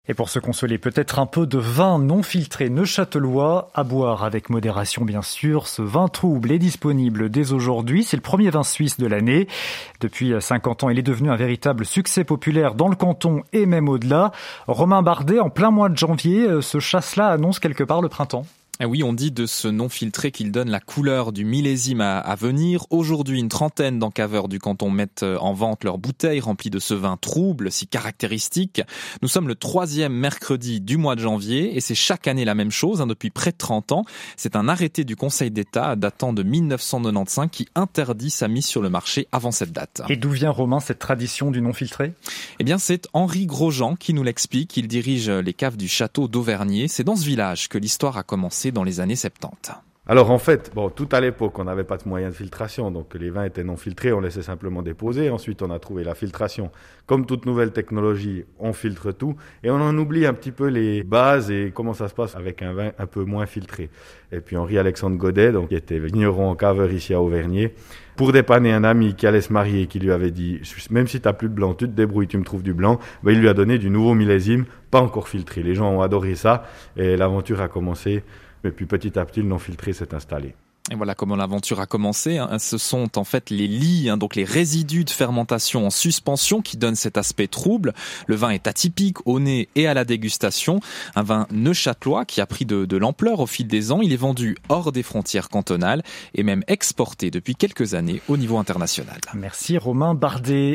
Et pour se consoler, peut-être un peu de vin non filtré neuchâtelois, à boire avec modération bien sûr. Ce vin trouble est disponible dès aujourd'hui. C'est le premier vin suisse de l'année. Depuis 50 ans, il est devenu un véritable succès populaire dans le canton et même au-delà. Romain Bardet, en plein mois de janvier, ce chasse-là annonce quelque part le printemps. Ah oui, on dit de ce non filtré qu'il donne la couleur du millésime à venir. Aujourd'hui, une trentaine d'encaveurs du canton mettent en vente leurs bouteilles remplies de ce vin trouble, si caractéristique. Nous sommes le 3e mercredi du mois de janvier et c'est chaque année la même chose, depuis près de 30 ans. C'est un arrêté du Conseil d'État datant de 1995 qui interdit sa mise sur le marché avant cette date. Et d'où vient, Romain, cette tradition du non filtré ? Eh bien, c'est Henri Grosjean qui nous l'explique. Il dirige les caves du château d'Auvergnat. C'est dans ce village que l'histoire a commencé dans les années 70. Alors en fait, tout à l'époque, on n'avait pas de moyen de filtration, donc les vins étaient non filtrés, on laissait simplement déposer. Ensuite, on a trouvé la filtration. Comme toute nouvelle technologie, on filtre tout et on en oublie un petit peu les bases et comment ça se passe avec un vin un peu moins filtré. Et puis Henri-Alexandre Godet, qui était vigneron caveur ici à Auvergnat, pour dépanner un ami qui allait se marier, qui lui avait dit « Même si tu n'as plus de blanc, tu te débrouilles, tu me trouves du blanc », il lui a donné du nouveau millésime, pas encore filtré. Les gens ont adoré ça et l'aventure a commencé. Et puis petit à petit, le non filtré s'est installé. Et voilà comment l'aventure a commencé. Ce sont en fait les lies, donc les résidus de fermentation en suspension qui donnent cet aspect trouble. Le vin est atypique au nez et à la dégustation. Un vin neuchâtelois qui a pris de l'ampleur au fil des ans. Il est vendu hors des frontières cantonales et même exporté depuis quelques années au niveau international. Merci Romain Bardet.